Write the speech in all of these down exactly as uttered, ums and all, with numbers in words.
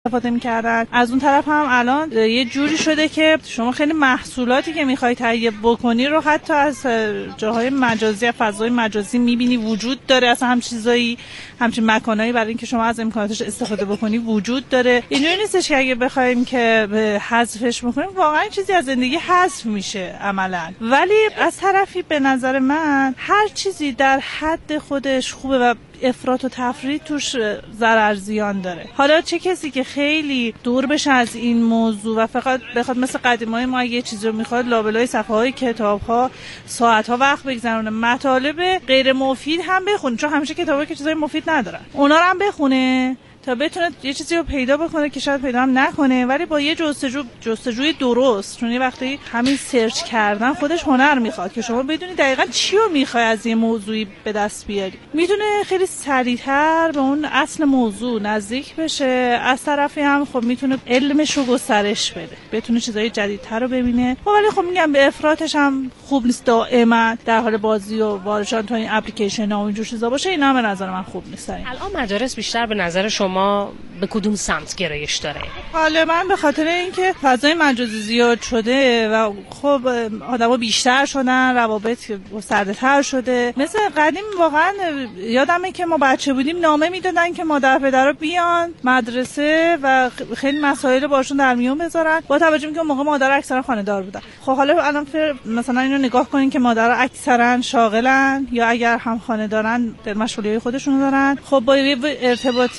استفاده می‌کردن. از اون طرف هم الان یه جوری شده که شما خیلی محصولاتی که می‌خوای تهیه بکنی رو حتی از جاهای مجازی، فضای مجازی می‌بینی وجود داره. اصلا هم چیزایی، همچین مکانایی برای اینکه شما از امکاناتش استفاده بکنی وجود داره. اینجوری نیستش که اگه بخوایم که حذفش بکنیم واقعا چیزی از زندگی حذف میشه عملاً. ولی از طرفی به نظر من هر چیزی در حد خودش خوبه و افراط و تفریط توش ضرر زیان داره. حالا چه کسی که خیلی دور بشه از این موضوع و فقط بخواد مثل قدیمای ما یه چیزی رو میخواد لابلای صفحه‌های کتاب‌ها ساعت‌ها وقت بگذرونه، مطالب غیر مفید هم بخونه، چون همیشه کتابا که چیزای مفید ندارن، اونا رو هم بخونه تا بتونه یه چیزی رو پیدا بکنه که شاید پیدا هم نکنه، ولی با یه جستجو جستجوی درست. چون یه وقتی همین سرچ کردن خودش هنر میخواد که شما بدونی دقیقاً چی رو میخوای از یه موضوعی به دست بیاری. میتونه خیلی سریعتر به اون اصل موضوع نزدیک بشه، از طرفی هم خب میتونه علمش رو گسترش بده، بتونه چیزای جدیدتر رو ببینه. خب ولی خب میگم به افراطش هم خوب نیست دائما در حال بازی و وارشان تا این اپلیکیشن ها و اینجور چیزا باشه. اینا به نظر من خوب نیست. الان مدارس بیشتر به نظر شما ما به کدوم سمت گرایش داره؟ غالبا به خاطر اینکه فضای مجازی زیاد شده و خب آدما بیشتر شدن، روابط گسترده‌تر شده. مثل قدیم واقعا یادمه که ما بچه بودیم نامه میدادن که مادر پدرها بیان مدرسه و خیلی مسائل باشون در میون بذارن، با توجه به اینکه اون موقع مادر اکثرا خانه‌دار بودن. خب حالا الان مثلا اینو نگاه کنین که مادر اکثرا شاغلن یا اگر هم خانه‌دارن در مشغولیت خودشون دارن. خب با ارتباط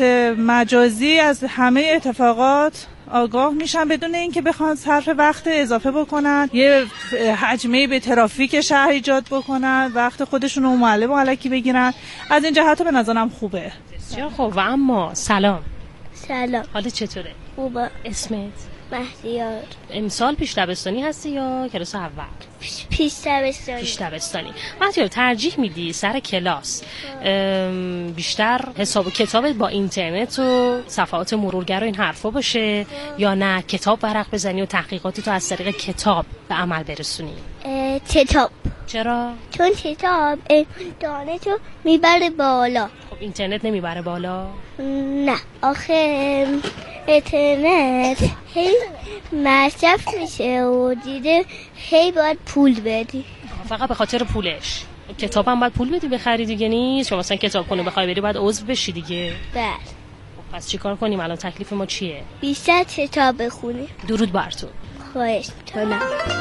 مجازی از همه اتفاقات آگاه میشن بدون اینکه بخوان صرف وقت اضافه بکنن، یه حجمه به ترافیک شهر ایجاد بکنن، وقت خودشون رو معلم و الکی بگیرن. از این جهت به نظرم خوبه. بسیار خوب. و اما سلام. سلام. حالت چطوره؟ خوبه. اسمت؟ مهدیار. امسال پیش دبستانی هستی یا کلاس اول؟ پیش, پیش دبستانی. پیش دبستانی. مهدیار ترجیح میدی سر کلاس بیشتر حساب کتابت با اینترنت و صفحات مرورگر و این حرفا باشه یا نه کتاب ورق بزنی و تحقیقاتی تو از طریق کتاب به عمل برسونی؟ کتاب. چرا؟ چون کتاب دانشو میبره بالا. خب اینترنت نمیبره بالا؟ نه آخه اینترنت هی مصرف میشه و دیده هی باید پول بدی. فقط به خاطر پولش. کتاب هم باید پول بدی بخری دیگه نیست؟ شما مثلا کتاب خونه بخوای بری باید عضو بشی دیگه. بله. خب پس چیکار کنیم الان؟ تکلیف ما چیه؟ بیشتر کتاب بخونی. درود بر تو. خواهش می‌کنم.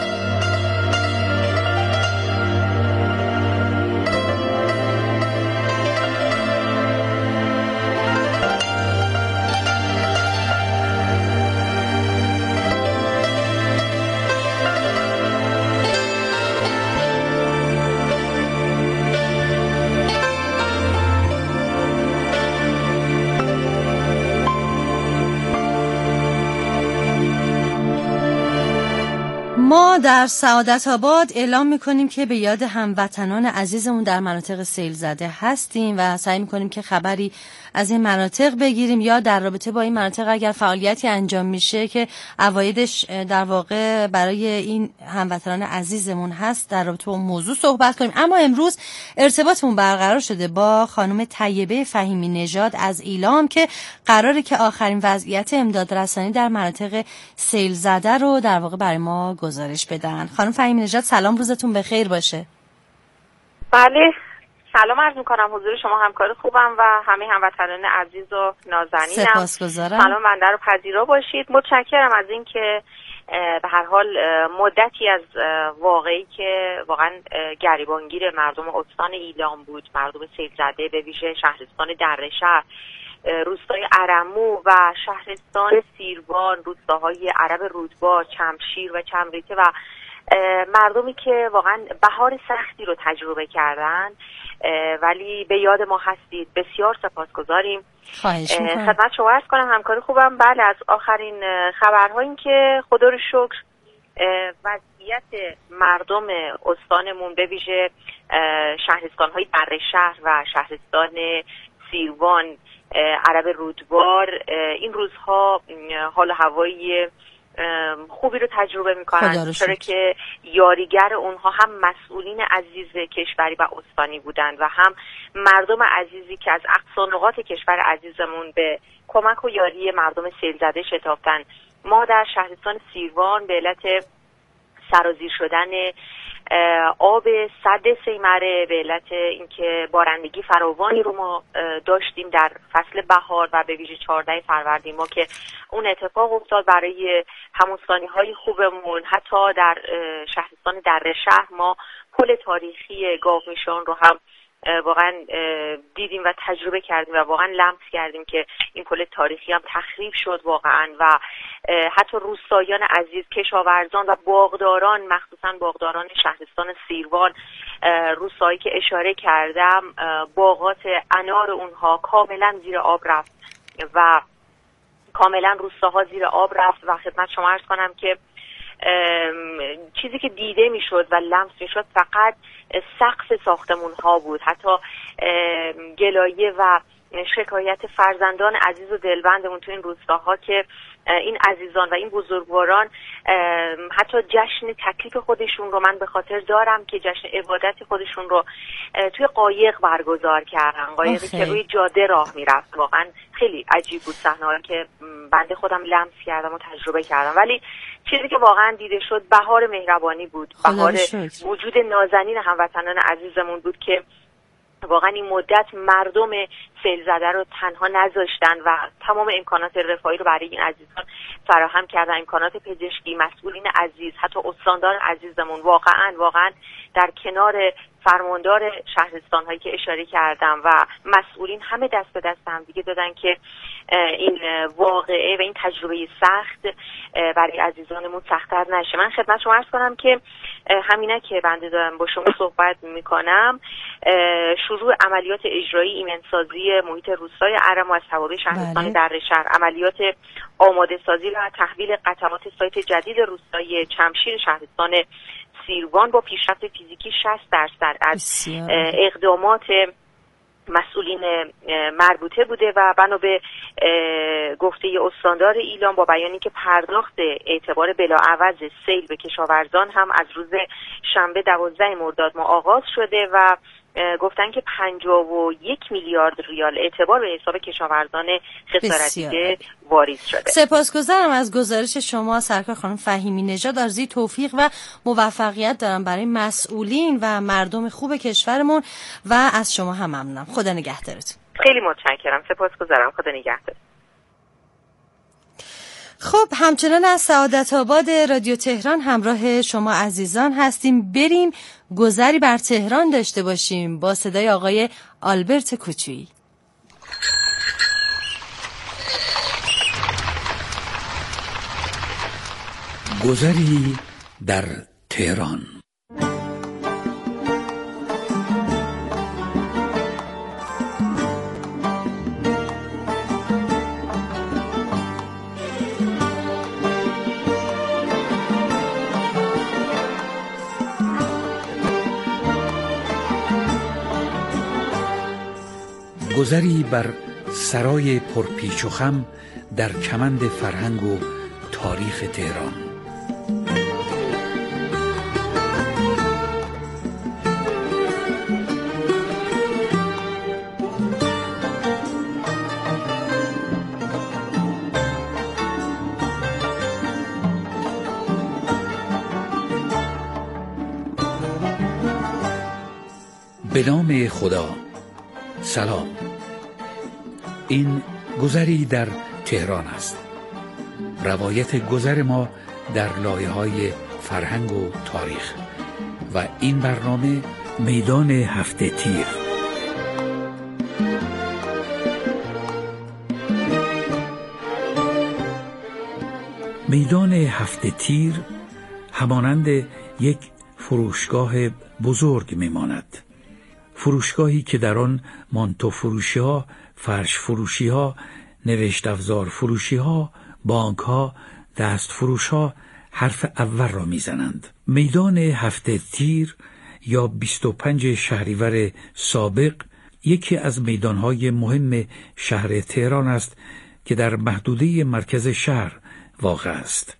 ما در سعادت آباد اعلام میکنیم که به یاد هموطنان عزیزمون در مناطق سیل زده هستیم و سعی میکنیم که خبری از این مناطق بگیریم یا در رابطه با این مناطق اگر فعالیتی انجام میشه که عوایدش در واقع برای این هموطنان عزیزمون هست در رابطه با موضوع صحبت کنیم. اما امروز ارتباطمون برقرار شده با خانم طیبه فهیمی نژاد از ایلام که قراره که آخرین وضعیت امداد رسانی در مناطق سیل زده رو در واقع برای ما گزارش بدن. خانم فهیمی نژاد سلام، روزتون بخیر باشه. بله سلام عرض میکنم حضور شما، همکار خوبم و همه هموطنان عزیز و نازنینم. سپاسگزارم. سلام بنده رو پذیرا باشید. متشکرم از این که به هر حال مدتی از واقعی که واقعا گریبانگیر مردم استان ایلام بود، مردم سیل زده به ویژه شهرستان درشهر، روستای ارمو و شهرستان سیروان، روستاهای عرب رودبار، چمشیر و چمریته و مردمی که واقعا بهار سختی رو تجربه کردن ولی به یاد ما هستید. بسیار سپاسگزاریم. خواهش می‌کنم. خدمت شما عرض کنم همکار خوبم. بله از آخرین خبرها این که خدا رو شکر وضعیت مردم استانمون به ویژه شهرستان‌های درشهر و شهرستان سیروان، عرب رودبار این روزها حال و هوایی خوبی رو تجربه میکنن، چرا که یاریگر اونها هم مسئولین عزیز کشوری و استانی بودند و هم مردم عزیزی که از اقصا نقاط کشور عزیزمون به کمک و یاری مردم سیل زده شتافتن. ما در شهرستان سیروان به علت سرازیر شدن آب سد سیمره، به علت اینکه بارندگی فراوانی رو ما داشتیم در فصل بهار و به ویژه چهاردهم فروردین ما که اون اتفاق افتاد برای هموستانی های خوبمون. حتی در شهرستان دره شهر ما پل تاریخی گاومیشان رو هم واقعا دیدیم و تجربه کردیم و واقعا لمس کردیم که این پل تاریخی هم تخریب شد واقعا و حتی روستاییان عزیز، کشاورزان و باغداران، مخصوصا باغداران شهرستان سیروان، روستایی که اشاره کردم، باغات انار اونها کاملا زیر آب رفت و کاملا روستاها زیر آب رفت و خدمت شما عرض کنم که چیزی که دیده میشد و لمس میشد فقط سقف ساختمون ها بود. حتی گلایه و شکایت فرزندان عزیز و دلبندمون تو این روستاها که این عزیزان و این بزرگواران حتی جشن تکلیف خودشون رو من به خاطر دارم که جشن عبادت خودشون رو توی قایق برگزار کردن، قایقی که روی جاده راه میرفت. واقعا خیلی عجیب بود صحنه‌ای که بنده خودم لمس کردم و تجربه کردم. ولی چیزی که واقعا دیده شد بهار مهربانی بود، بهار وجود نازنین هموطنان عزیزمون بود که واقعا این مدت مردم سیل زده رو تنها نذاشتن و تمام امکانات رفاهی رو برای این عزیزان فراهم کردن، امکانات پزشکی، مسئولین عزیز، حتی استاندار عزیزمون واقعا واقعا در کنار فرماندار شهرستان هایی که اشاره کردم و مسئولین همه دست به دست هم دیگه دادن که این واقعه و این تجربه سخت برای عزیزانمون سخت‌تر نشه. من خدمت شما عرض کنم که همینه که بنده دارم با شما صحبت میکنم، شروع عملیات اجرایی ایمنسازی محیط روستای ارم از توابع شهرستان دره شهر، عملیات آماده سازی و تحویل قطعات سایت جدید روستای چمشیر شهرستان سیروان با پیشرفت فیزیکی شصت درصد از اقدامات مسئولین مربوطه بوده و بنا به گفته استاندار ایلام با بیانی که پرداخت اعتبار بلاعوض سیل به کشاورزان هم از روز شنبه دوازدهم مرداد ماه آغاز شده و گفتن که پنجاه و یک میلیارد ریال اعتبار به حساب کشاورزان خسارت دیده واریز شده. سپاسگزارم از گزارش شما سرکار خانم فهیمی نژاد. آرزوی توفیق و موفقیت دارم برای مسئولین و مردم خوب کشورمون و از شما هم ممنونم. خدا نگهدارتون. خیلی متشکرم. سپاسگزارم. خدا نگهدار. خب همچنان از سعادت آباد رادیو تهران همراه شما عزیزان هستیم. بریم گذری بر تهران داشته باشیم با صدای آقای آلبرت کوچویی. گذری در تهران. گذری بر سرای پرپیچ و خم در کمند فرهنگ و تاریخ تهران. به نام خدا. سلام. این گذری در تهران است. روایت گذر ما در لایه‌های فرهنگ و تاریخ و این برنامه میدان هفته تیر. میدان هفته تیر همانند یک فروشگاه بزرگ میماند. فروشگاهی که در آن مانتو فروشی ها، فرش فروشی ها، نوشت افزار فروشی ها، بانک ها، دست فروش ها حرف اول را میزنند. میدان هفته تیر یا بیست و پنج شهریور سابق یکی از میدانهای مهم شهر تهران است که در محدوده مرکز شهر واقع است.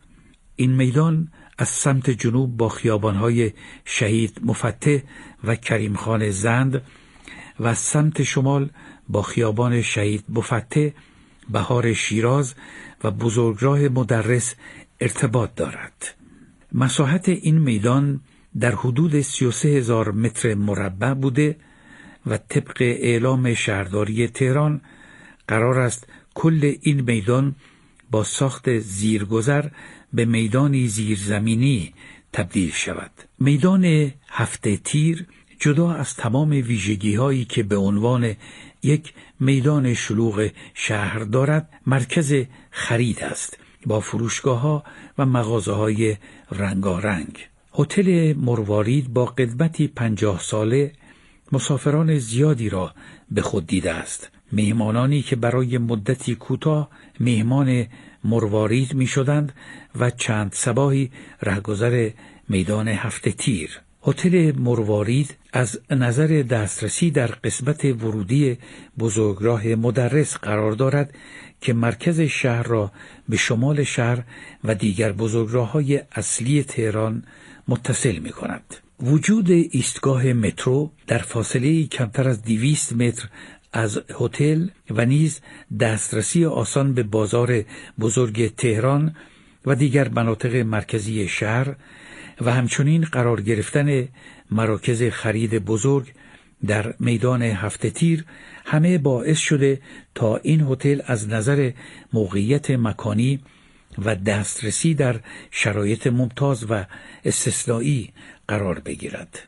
این میدان از سمت جنوب با خیابان‌های شهید مفتح و کریم خان زند و از سمت شمال با خیابان شهید مفتح، بهار شیراز و بزرگراه مدرس ارتباط دارد. مساحت این میدان در حدود سی و سه هزار متر مربع بوده و طبق اعلام شهرداری تهران قرار است کل این میدان با ساخت زیرگذر به میدانی زیرزمینی تبدیل شود. میدان هفته تیر جدا از تمام ویژگی هایی که به عنوان یک میدان شلوغ شهر دارد، مرکز خرید است با فروشگاه ها و مغازه های رنگارنگ. هتل مروارید با قدمتی پنجاه ساله مسافران زیادی را به خود دیده است. مهمانانی که برای مدتی کوتاه مهمان مروارید می شدند و چند صباحی رهگذر میدان هفته تیر. هتل مروارید از نظر دسترسی در قسمت ورودی بزرگراه مدرس قرار دارد که مرکز شهر را به شمال شهر و دیگر بزرگراه‌های اصلی تهران متصل می کند. وجود ایستگاه مترو در فاصله کمتر از دویست متر از هتل و نیز دسترسی آسان به بازار بزرگ تهران و دیگر مناطق مرکزی شهر و همچنین قرار گرفتن مراکز خرید بزرگ در میدان هفته تیر همه باعث شده تا این هتل از نظر موقعیت مکانی و دسترسی در شرایط ممتاز و استثنایی قرار بگیرد.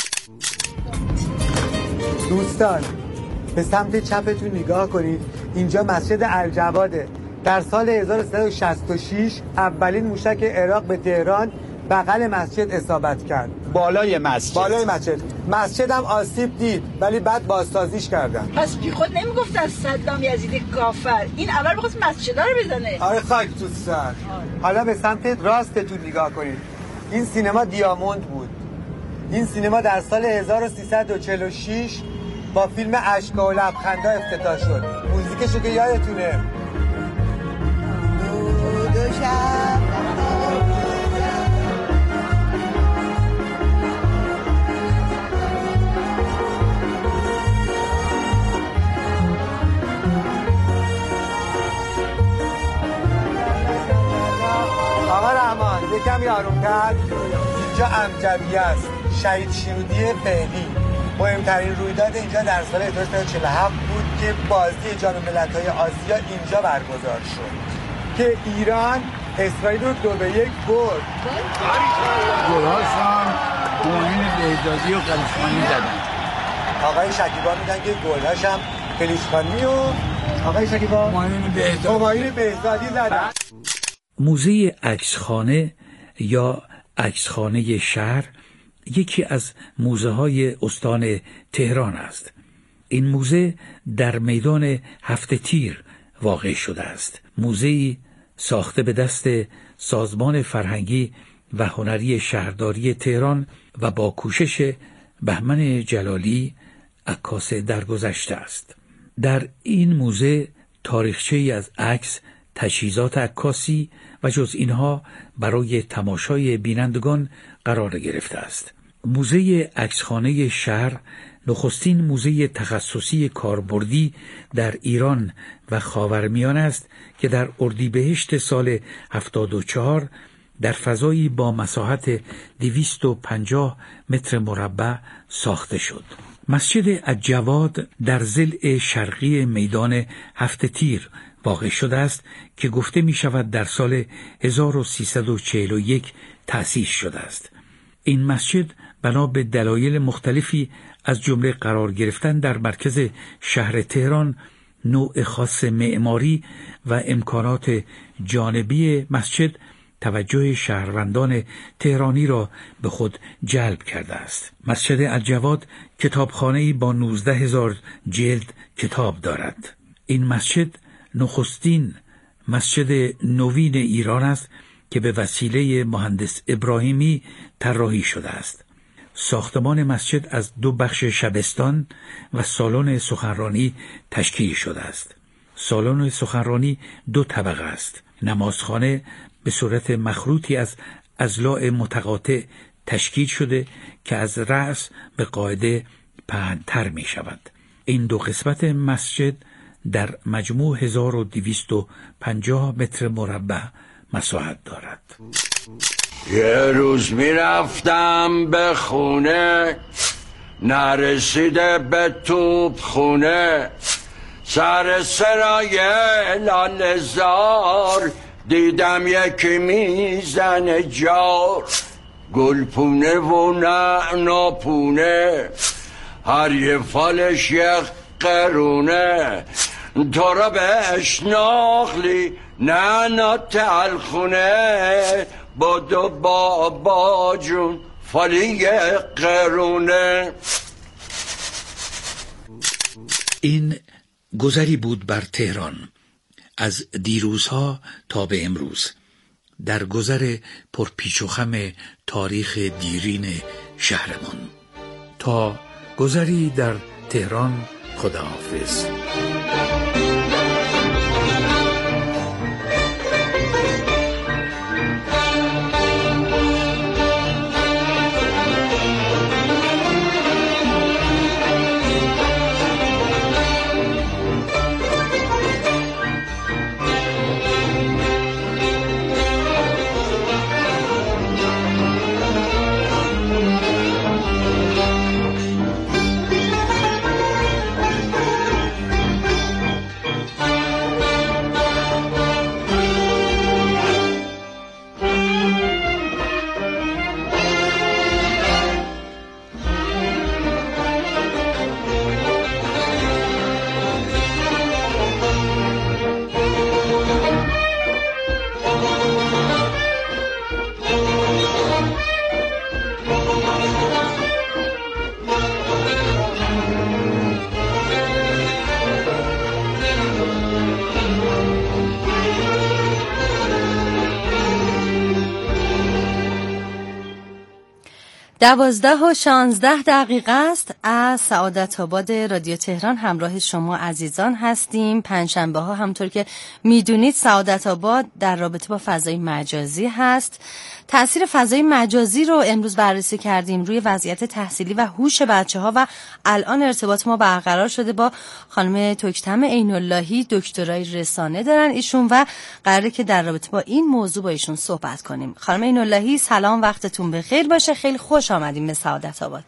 دوستان به سمت چپتون نگاه کنید. اینجا مسجد الجواده. در سال هزار و سیصد و شصت و شش اولین موشک عراق به تهران بغل مسجد اصابت کرد. بالای مسجد بالای مسجد مسجد هم آسیب دید ولی بعد بازسازیش کردن. پس بی خود نمیگفتن صدام یزیدی کافر، این اول بخواست مسجدها رو بزنه. آره خاک تو سر. حالا به سمت راستتون نگاه کنید. این سینما دیاموند بود. این سینما در سال هزار و سیصد و چهل و شش با فیلم اشک‌ها و لبخندها افتتاح شد. موزیکشو که یادتونه. دو شب آقا رحمان یکم یارون‌تر. اینجا امجدی است، شهید شیرودی فعلی. مهمترین رویداد اینجا در سال هزار و سیصد و چهل و هفت بود که بازی جام ملت‌های آسیا اینجا برگزار شد که ایران اسرائیل رو دو به یک برد. گل‌هاش هم معین بهزادی و قلیشخانی زدن. آقای شکیبا میگن که گل‌هاش هم قلیشخانی و آقای شکیبا معین بهزادی زدن. موزه عکسخانه یا عکسخانه شهر یکی از موزه های استان تهران است. این موزه در میدان هفته تیر واقع شده است. موزه‌ای ساخته به دست سازمان فرهنگی و هنری شهرداری تهران و با کوشش بهمن جلالی عکاس درگذشته است. در این موزه تاریخچه‌ای از عکس، تجهیزات عکاسی و جز اینها برای تماشای بینندگان قرار گرفته است. موزه عکسخانه شهر نخستین موزه تخصصی کاربردی در ایران و خاورمیانه است که در اردیبهشت سال هفتاد و چهار در فضایی با مساحت دویست و پنجاه متر مربع ساخته شد. مسجد الجواد در ضلع شرقی میدان هفته تیر واقع شده است که گفته می شود در سال هزار و سیصد و چهل و یک تأسیس شده است. این مسجد بنا به دلایل مختلفی از جمله قرار گرفتن در مرکز شهر تهران، نوع خاص معماری و امکانات جانبی مسجد توجه شهروندان تهرانی را به خود جلب کرده است. مسجد الجواد کتابخانه‌ای با نوزده هزار جلد کتاب دارد. این مسجد نخستین مسجد نوین ایران است که به وسیله مهندس ابراهیمی طراحی شده است. ساختمان مسجد از دو بخش شبستان و سالن سخنرانی تشکیل شده است. سالن سخنرانی دو طبقه است. نمازخانه به صورت مخروطی از اضلاع متقاطع تشکیل شده که از رأس به قاعده پهن‌تر می شود. این دو قسمت مسجد در مجموع هزار و دویست و پنجاه متر مربع مساحت دارد. یه روز می رفتم به خونه، نرسیده به توپ خونه، سر سرای لاله‌زار دیدم یکی میزنه جار، گلپونه و نعناپونه، هر یه فالش یک قرونه، تو را بهش ناخلی نعنا تلخونه، با دو بابا جون فالی قرونه. این گذری بود بر تهران از دیروزها تا به امروز، در گذر پرپیچ و خم تاریخ دیرین شهرمان. تا گذری در تهران، خداحافظ. دوازده و شانزده دقیقه است از سعادت آباد رادیو تهران. همراه شما عزیزان هستیم. پنجشنبه ها همطور که میدونید سعادت آباد در رابطه با فضای مجازی هست. تأثیر فضای مجازی رو امروز بررسی کردیم روی وضعیت تحصیلی و هوش بچه ها و الان ارتباط ما برقرار شده با خانم توکتم عین‌اللهی، دکترای رسانه دارن ایشون و قراره که در رابطه با این موضوع با ایشون صحبت کنیم. خانم عین‌اللهی سلام، وقتتون بخیر باشه. خیلی خوش آمدیم به سعادت آباد.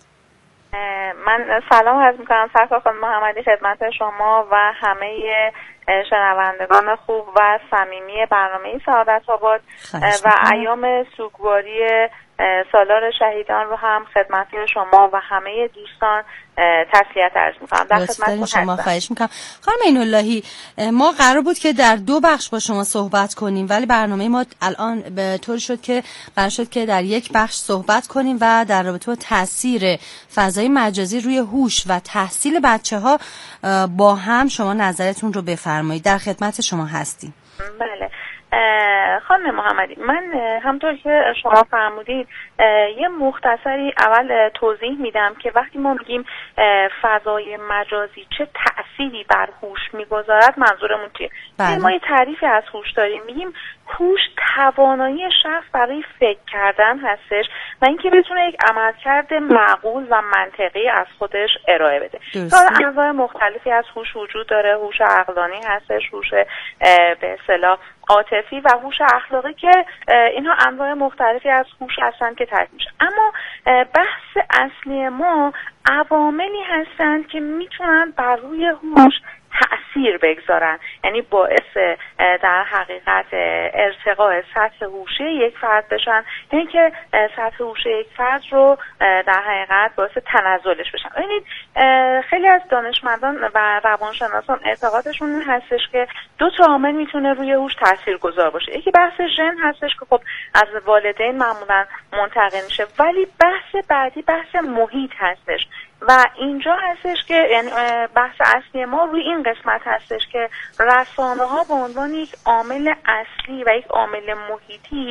من سلام عرض می‌کنم سرکار خانم محمدی خدمت شما و همه شنوندگان خوب و صمیمی برنامه سعادت آباد و ایام سوگواری سالار شهیدان رو هم خدمت شما و همه دوستان تسلیت عرض می‌کنم. در خدمت شما خواهش می‌کنم. خانم عین‌اللهی، ما قرار بود که در دو بخش با شما صحبت کنیم ولی برنامه ما الان به طور شد که قرار شد که در یک بخش صحبت کنیم و در رابطه با تاثیر فضای مجازی روی هوش و تحصیل بچه‌ها با هم شما نظرتون رو بفرمایید. در خدمت شما هستیم. بله خانم محمدی، من همطور که شما فرمودید یه مختصری اول توضیح میدم که وقتی ما میگیم فضای مجازی چه تأثیری بر هوش میگذارد منظورمون چیه؟ بله. ما یه تعریفی از هوش داریم، میگیم هوش توانایی شخص برای فکر کردن هستش و اینکه بتونه یک عملکرد معقول و منطقی از خودش ارائه بده. حالا انواع مختلفی از هوش وجود داره. هوش عقلانی هستش، هوش به اصطلاح عاطفی و هوش اخلاقی که اینها انواع مختلفی از هوش هستند که تعریف میشه. اما بحث اصلی ما عواملی هستند که میتونن بر روی هوش تأثیر بگذارن، یعنی باعث در حقیقت ارتقاء سطح هوشی یک فرد بشن، یعنی که سطح هوشی یک فرد رو در حقیقت باعث تنزلش بشن. ببینید خیلی از دانشمندان و روانشناسان اعتقادشون هستش که دو تا عامل میتونه روی هوش تاثیرگذار باشه. یکی بحث ژن هستش که خب از والدین معمولا منتقل میشه، ولی بحث بعدی بحث محیط هستش و اینجا هستش که یعنی بحث اصلی ما روی این قسمت هستش که رسانه ها به عنوان یک عامل اصلی و یک عامل محیطی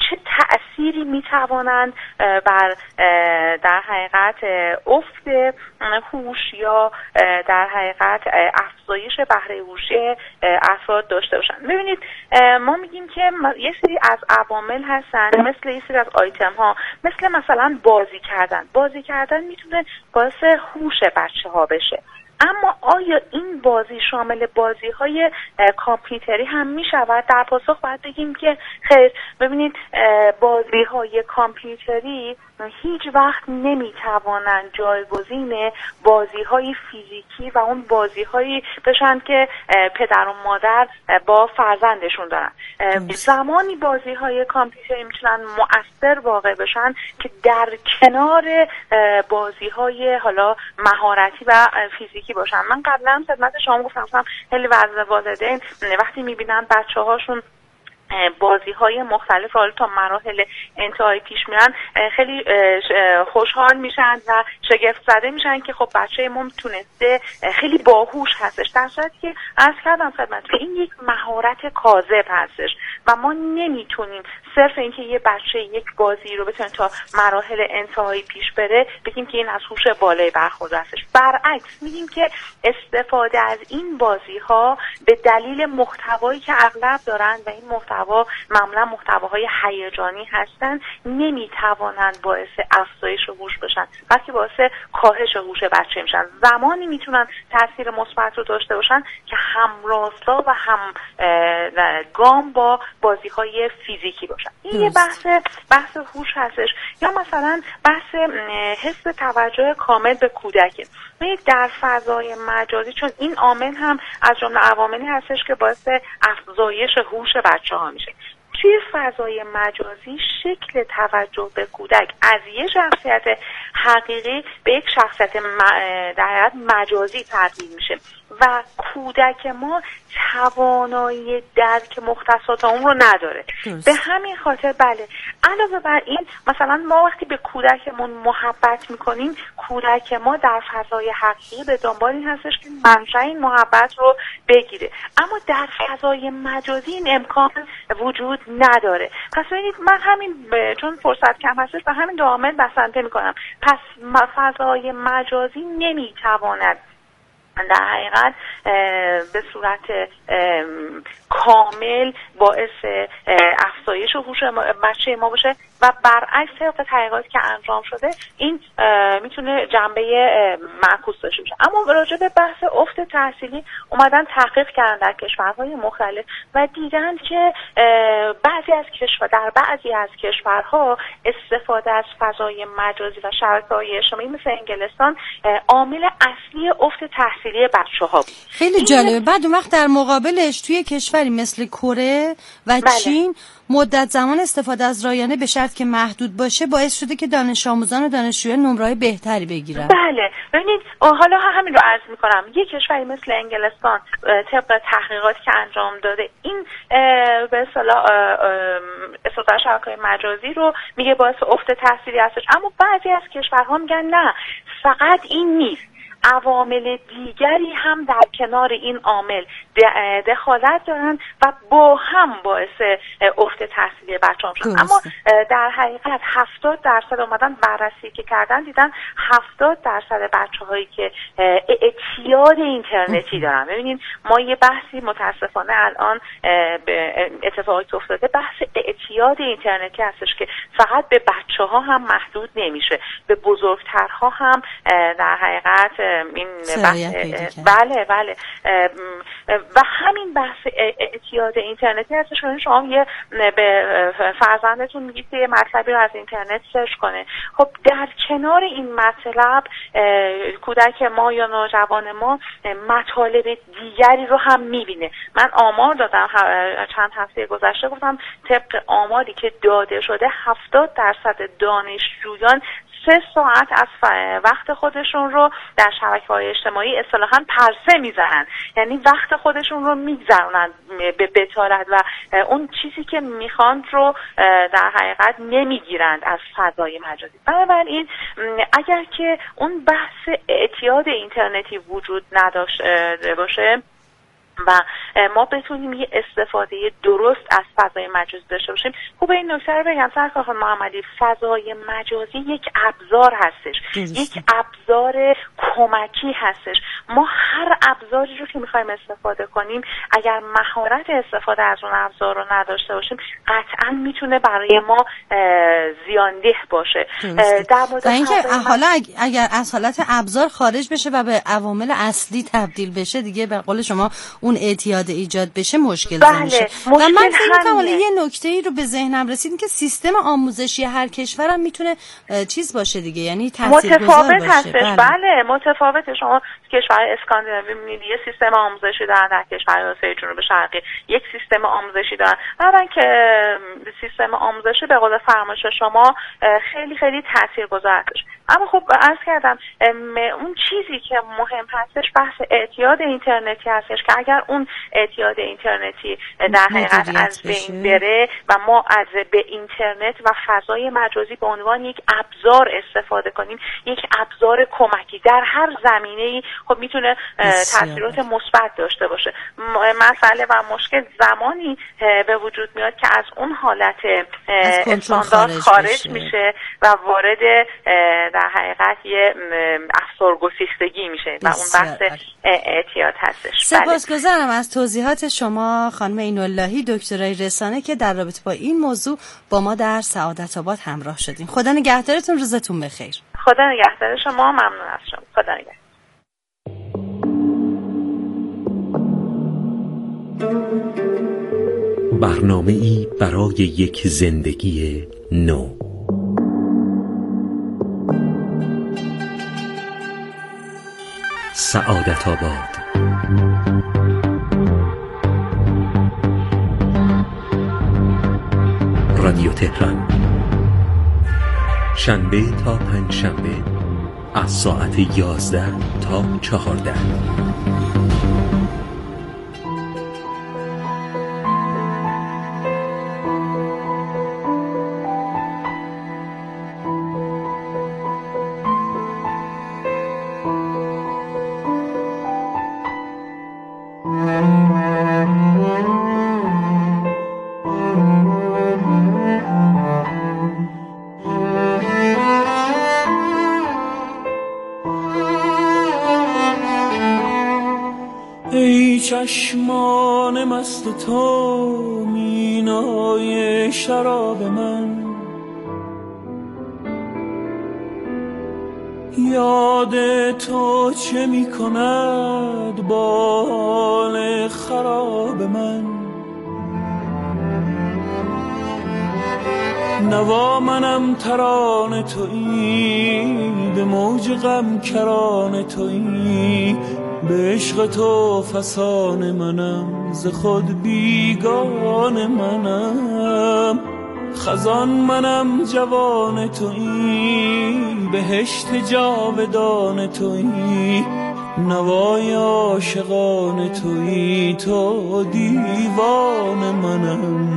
چه تأثیری میتوانند بر در حقیقت افت هوش یا در حقیقت افزایش بهره هوشی افراد داشته باشند. ببینید ما میگیم که یه سری از عوامل هستن، مثل یه سری از آیتم ها، مثل مثلا بازی کردن. بازی کردن میتونه باعث هوش بچه ها بشه، اما آیا این بازی شامل بازی های کامپیوتری هم می شود؟ در پاسخ باید بگیم که خیر. ببینید بازی های کامپیوتری هیچ وقت نمی توانند جایگزین بازی های فیزیکی و اون بازی هایی بشن که پدر و مادر با فرزندشون دارن. زمانی بازی های کامپیوتری میتونن مؤثر واقع بشن که در کنار بازی های حالا مهارتی و فیزیکی باشن. من قبلا هم خدمت شما گفتم خیلی والدین وقتی میبینن بچه هاشون بازی های مختلف رو تا مراحل انتهایی پیش میرن خیلی خوشحال میشن و شگفت زده میشن که خب بچه ما تونسته خیلی باهوش هستش، در صورتی که عرض کردم خدمت که این یک مهارت کاذب هستش و ما نمیتونیم صرف اینکه یه بچه یک بازی رو بتونه تا مراحل انتهایی پیش بره بگیم که این از هوش بالایی برخورده هستش. برعکس میگیم که استفاده از این بازی ها به دلیل محتوایی که اغلب دارن و این محتوا معمولا محتواهای هیجانی هستن نمیتوانند باعث افزایش هوش بشن، بلکه باعث کاهش هوش بچه میشن. زمانی میتونن تاثیر مثبت رو داشته باشن که همراستا و هم گام با بازی‌های فیزیکی باشن. این یه بحث بحث هوش هستش. یا مثلا بحث حس توجه کامل به کودک. در فضای مجازی، چون این عامل هم از جمله عواملی هستش که باعث افزایش هوش بچه‌ها میشه. توی فضای مجازی شکل توجه به کودک از یه شخصیت حقیقی به یک شخصیت در حقیقت مجازی تبدیل میشه و کودک ما توانایی درک مختصات اون رو نداره. درست. به همین خاطر بله علاوه بر این مثلا ما وقتی به کودکمون محبت میکنیم، کودک ما در فضای حقیقی به دنبال این هستش که منشأ این محبت رو بگیره، اما در فضای مجازی این امکان وجود نداره. پس ببینید من همین چون فرصت کم هستش و همین دو عامل بسنده میکنم، پس فضای مجازی نمیتواند در حقیقت به صورت کامل باعث افزایش هوش بچه ما باشه و برعکس طبق تحقیقاتی که انجام شده این میتونه جنبه معکوس داشته باشه. اما راجع به بحث افت تحصیلی اومدن تحقیق کردن در کشورهای مختلف و دیدن که بعضی از کشور در بعضی از کشورها استفاده از فضای مجازی و شبکه‌های اجتماعی مثل انگلستان عامل اصلی افت تحصیلی بچه‌ها بود. خیلی جالبه. بعد اون وقت در مقابلش توی کشوری مثل کره و بله. چین مدت زمان استفاده از رایانه به شرط که محدود باشه باعث شده که دانش آموزان و دانشجویان نمره‌های بهتری بگیرن. بله ببینید حالا همین رو عرض می‌کنم، یک کشوری مثل انگلستان طبق تحقیقاتی که انجام داده این به اصطلاح استفاده از شبکه‌های مجازی رو میگه باعث افت تحصیلی هستش، اما بعضی از کشورها میگن نه فقط این نیست، عوامل دیگری هم در کنار این عامل دخالت دارن و با هم باعث افت تحصیلی بچه‌ها شدن. اما در حقیقت هفتاد درصد اومدن بررسی که کردن دیدن هفتاد درصد بچه‌هایی که اعتیاد اینترنتی دارن. ببینید ما یه بحثی متاسفانه الان اتفاقی افتاده، بحث اعتیاد اینترنتی هستش که فقط به بچه‌ها هم محدود نمیشه، به بزرگترها هم در حقیقت این بحث بله بله و همین بحث اعتیاد اینترنتی هستش. شما یه به فرزندتون میگید که یه مطلبی رو از اینترنت سرچ کنه، خب در کنار این مطلب کودک ما یا نوجوان ما مطالب دیگری رو هم میبینه. من آمار دادم چند هفته گذشته، گفتم طبق آماری که داده شده هفتاد درصد دانشجویان سه ساعت از وقت خودشون رو در شبکه‌های اجتماعی اصطلاحاً پرسه میزنن، یعنی وقت خودشون رو میگذرونن به بتالت و اون چیزی که میخوان رو در حقیقت نمیگیرند از فضای مجازی. بنابراین اگر که اون بحث اعتیاد اینترنتی وجود نداشته باشه و ما بتونیم یه استفاده درست از فضای مجازی داشته باشیم. خوب این نکته رو بگم سرکار خانم محمدی، فضای مجازی یک ابزار هستش، یک ابزار کمکی هستش. ما هر ابزاری رو که میخوایم استفاده کنیم اگر مهارت استفاده از اون ابزار رو نداشته باشیم قطعا میتونه برای ما زیانده باشه. در مورد اینکه حالا اگر از حالت ابزار خارج بشه و به عوامل اصلی تبدیل بشه دیگه به قول شما اون اعتیاد ایجاد بشه مشکل بله، میشه. و من فکر کنم یه نکته ای رو به ذهنم رسید که سیستم آموزشی هر کشورم میتونه چیز باشه دیگه، یعنی تاثیرگذار باشه. متفاوت هستش. بله, بله متفاوته. شما کشور اسکاندیناوی میبینید یه سیستم آموزشی دارن، در کشور آسیای جنوب شرقی یک سیستم آموزشی دارن. اولا که سیستم آموزشی به قول فرمایش شما خیلی خیلی تاثیرگذار هستش. اما خب عرض کردم اون چیزی که مهم هستش بحث اعتیاد اینترنتی هستش که اگر اون اعتیاد اینترنتی در حقیقت از بین بره و ما از به اینترنت و فضای مجازی به عنوان یک ابزار استفاده کنیم، یک ابزار کمکی در هر زمینه‌ای خب میتونه تاثیرات مثبت داشته باشه. مسئله و مشکل زمانی به وجود میاد که از اون حالت استاندارد خارج میشه و وارد در حقیقت یه افسارگسیختگی میشه و اون بحث اعتیاد هستش. سپاسگزارم از توضیحات شما خانم ایناللهی، دکترای رسانه که در رابطه با این موضوع با ما در سعادت آباد همراه شدین. خدا نگهدارتون، روزتون بخیر. خدا نگهدار شما، ممنون از شما. خدا نگهدار. برنامه‌ای برای یک زندگی نو. سعادت آباد. رادیو تهران، شنبه تا پنج شنبه از ساعت یازده تا چهارده. چشمان مست تو مینای شراب من، یاد تو چه می کند با حال خراب من. نوا منم ترانه تویی، به موج غم کرانه تویی، به عشق تو فسان منم، ز خود بیگان منم. خزان منم جوان تویی، بهشت جاودان تویی، نوای عاشقان تویی، تو دیوان منم.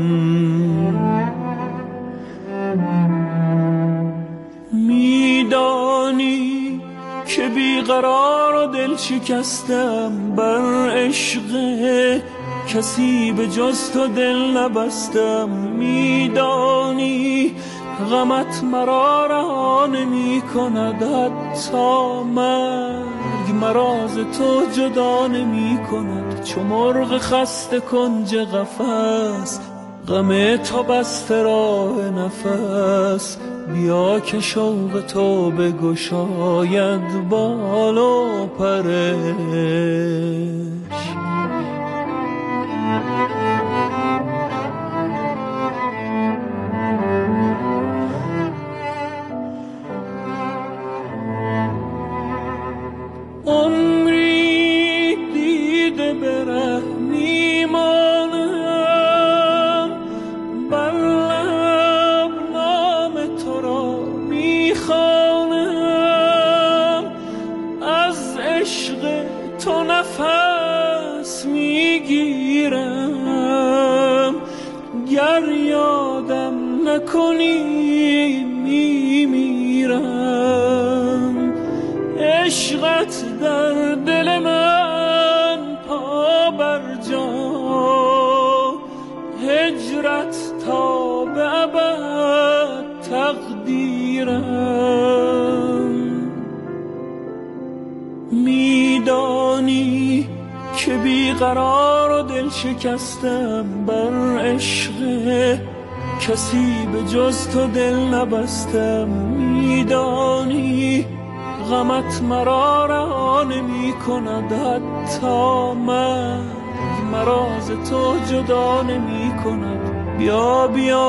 میدانی که بیقرار و دل شکستم، بر عشق کسی به جز تو دل نبستم. میدانی غمت مرا رها نمی کند، حتی مرگ مرا ز تو جدا نمی کند. چو مرغ خسته کنج قفس، غم تو بسته راه نفس. بیا که شوق تو بگشاید بال و پرش. عمری دیده به ره میمانم، بر لب نام تو را میخوانم. از عشق تو نفس میگیرم، گر یادم نکنی میمیرم. عشقت در دل من پا بر تا به ابد تقدیرم. میدانی که بیقرار و دل شکستم بر عشق کسی به جز تو دل نبستم. میدانی غمت مرا رها نمی کند، حتی من مرا ز تو جدا نمی کند. بیا بیا